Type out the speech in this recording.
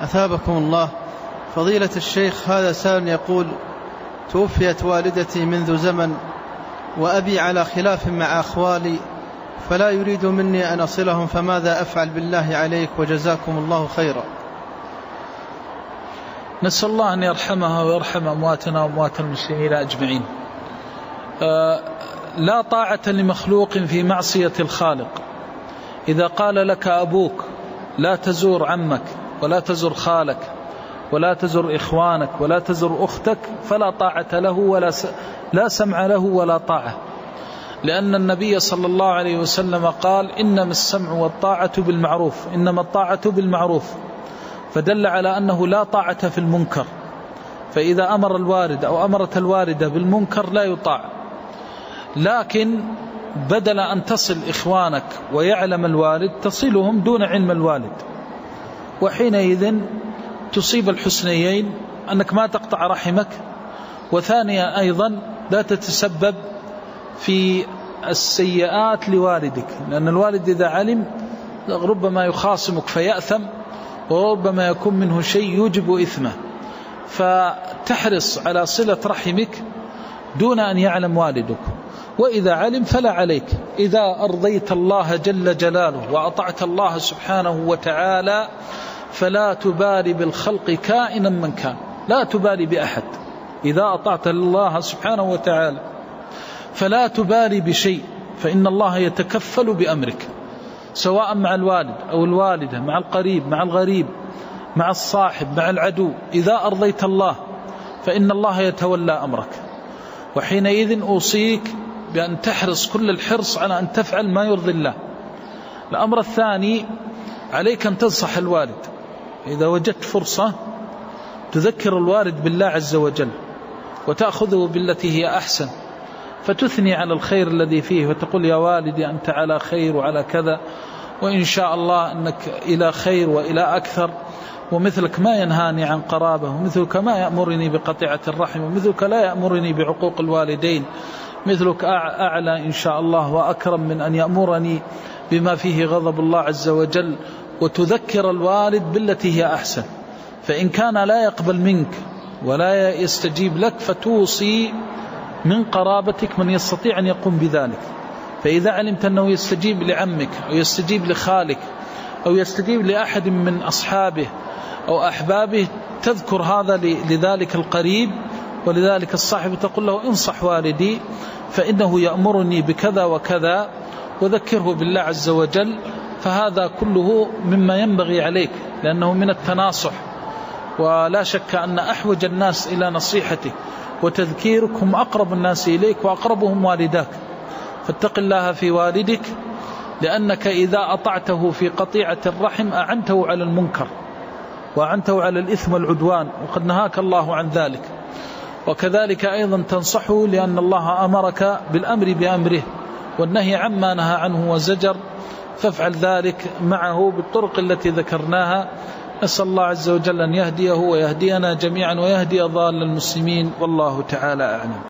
أثابكم الله. فضيلة الشيخ، هذا سائل يقول: توفيت والدتي منذ زمن وأبي على خلاف مع أخوالي فلا يريد مني أن أصلهم، فماذا أفعل بالله عليك وجزاكم الله خيرا؟ نسأل الله أن يرحمها ويرحم أمواتنا وأموات المسلمين أجمعين. لا طاعة لمخلوق في معصية الخالق. إذا قال لك أبوك لا تزور عمك ولا تزور خالك ولا تزور إخوانك ولا تزور أختك فلا طاعة له لا سمع له ولا طاعة، لأن النبي صلى الله عليه وسلم قال: إنما السمع والطاعة بالمعروف، إنما الطاعة بالمعروف، فدل على أنه لا طاعة في المنكر. فإذا أمر الوالد أو أمرت الوالدة بالمنكر لا يطاع. لكن بدل أن تصل إخوانك ويعلم الوالد تصلهم دون علم الوالد، وحينئذ تصيب الحسنيين، أنك ما تقطع رحمك، وثانيا أيضا لا تتسبب في السيئات لوالدك، لأن الوالد إذا علم ربما يخاصمك فيأثم، وربما يكون منه شيء يوجب إثمه. فتحرص على صلة رحمك دون أن يعلم والدك، وإذا علم فلا عليك. إذا أرضيت الله جل جلاله وأطعت الله سبحانه وتعالى فلا تبالي بالخلق كائنا من كان، لا تبالي بأحد. إذا أطعت الله سبحانه وتعالى فلا تبالي بشيء، فإن الله يتكفل بأمرك، سواء مع الوالد أو الوالدة، مع القريب مع الغريب، مع الصاحب مع العدو. إذا أرضيت الله فإن الله يتولى أمرك، وحينئذ أوصيك بأن تحرص كل الحرص على أن تفعل ما يرضي الله. الأمر الثاني، عليك أن تنصح الوالد. إذا وجدت فرصة تذكر الوالد بالله عز وجل وتأخذه بالتي هي أحسن، فتثني على الخير الذي فيه وتقول: يا والدي أنت على خير وعلى كذا، وإن شاء الله أنك إلى خير وإلى أكثر، ومثلك ما ينهاني عن قرابة، ومثلك ما يأمرني بقطيعة الرحم، ومثلك لا يأمرني بعقوق الوالدين، مثلك أعلى إن شاء الله وأكرم من أن يأمرني بما فيه غضب الله عز وجل. وتذكر الوالد بالتي هي أحسن. فإن كان لا يقبل منك ولا يستجيب لك فتوصي من قرابتك من يستطيع أن يقوم بذلك. فإذا علمت أنه يستجيب لعمك أو يستجيب لخالك أو يستجيب لأحد من أصحابه أو أحبابه، تذكر هذا لذلك القريب ولذلك الصاحب، تقول له: انصح والدي فإنه يأمرني بكذا وكذا، وذكره بالله عز وجل. فهذا كله مما ينبغي عليك، لأنه من التناصح، ولا شك أن أحوج الناس إلى نصيحتك وتذكيرك هم أقرب الناس إليك وأقربهم والداك. فاتق الله في والدك، لأنك إذا أطعته في قطيعة الرحم أعنته على المنكر وأعنته على الإثم والعدوان، وقد نهاك الله عن ذلك. وكذلك أيضا تنصحه، لأن الله أمرك بالأمر بأمره والنهي عما نهى عنه وزجر، فافعل ذلك معه بالطرق التي ذكرناها. أسأل الله عز وجل أن يهديه ويهدينا جميعا ويهدي ضال المسلمين، والله تعالى أعلم.